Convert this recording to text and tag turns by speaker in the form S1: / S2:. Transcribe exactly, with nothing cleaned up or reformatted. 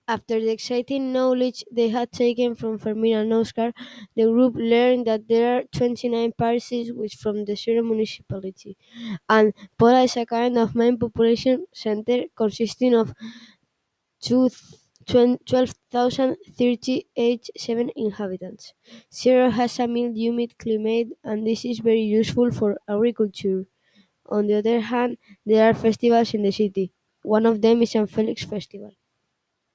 S1: After the exciting knowledge they had taken from Fermin and Oscar, the group learned that there are twenty-nine parishes with from the zero municipality, and Pola is a kind of main population center consisting of twelve thousand thirty-eight seven inhabitants. Zero has a mild humid climate and this is very useful for agriculture. On the other hand, there are festivals in the city. One of them is San Felix Festival.